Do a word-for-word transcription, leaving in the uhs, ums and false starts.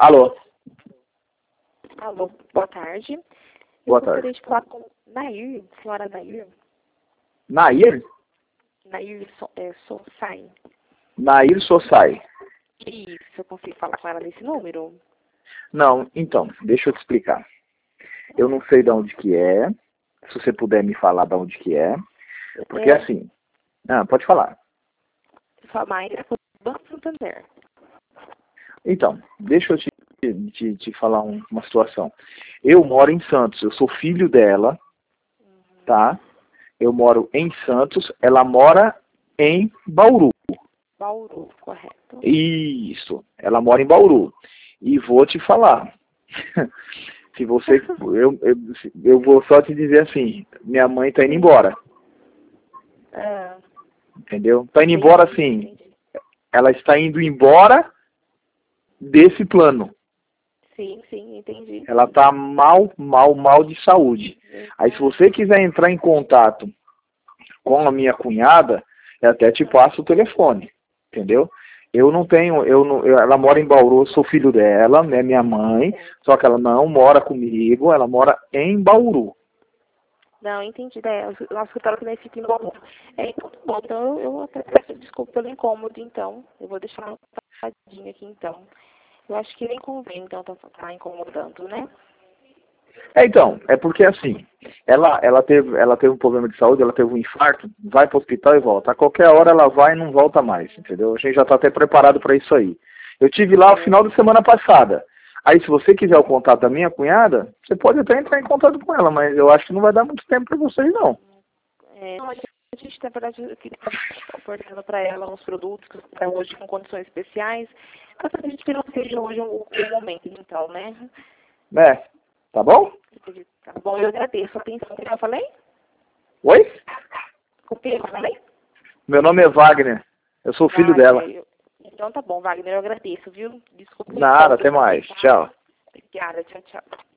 Alô? Alô, boa tarde. Boa Eu tarde. gostaria de falar com Nair, Flora Nair. Nair? Nair so, é, Sossai. Nair Sossai. Isso, eu consigo falar com ela nesse número? Não, então, deixa eu te explicar. Eu não sei de onde que é. Se você puder me falar de onde que é. Porque É, assim... Ah, pode falar. sua Mayra é do Banco Santander. Então, deixa eu te, te, te falar um- uma situação. Eu moro em Santos, eu sou filho dela, tá? Eu moro em Santos, ela mora em Bauru. Bauru, correto. Isso, ela mora em Bauru. E vou te falar. Se você... Eu, eu, eu vou só te dizer assim, minha mãe tá indo embora. Ah, Entendeu? Tá indo embora entendi, assim. entendi. Ela está indo embora desse plano. Sim, sim, entendi. Ela tá mal, mal, mal de saúde. Aí se você quiser entrar em contato com a minha cunhada, eu até te passo o telefone, entendeu? Eu não tenho, eu não, eu- ela mora em Bauru, eu sou filho dela, né, minha mãe, só que ela não mora comigo, ela mora em Bauru. Não, entendi. É, o nosso escritório também fica em Bauru. É, então, tá bom. Então, eu, eu até peço desculpa pelo incômodo, então. Eu vou deixar uma passadinha aqui, então. Eu acho que nem convém, então, tá, tá incomodando, né? É, então, é porque assim, ela, ela, teve, ela teve um problema de saúde, ela teve um infarto, vai para o hospital e volta. A qualquer hora ela vai e não volta mais, entendeu? A gente já está até preparado para isso aí. Eu tive lá no final de semana passada. Aí se você quiser o contato da minha cunhada, você pode até entrar em contato com ela, mas eu acho que não vai dar muito tempo para vocês, não. É, não, a gente, na verdade, eu queria estar oferecendo para ela uns produtos que estão hoje com condições especiais. Mas a gente que não seja hoje o, o momento, então, né? Né? Tá bom? Tá bom, eu agradeço a atenção. O que eu falei? Oi? O que eu falei? Meu nome é Wagner. Eu sou filho dela. Wagner. eu- Então tá bom, Wagner, eu agradeço, viu? Desculpa o Nada, incômodo até também, mais. tá? Tchau. Obrigada, tchau, tchau.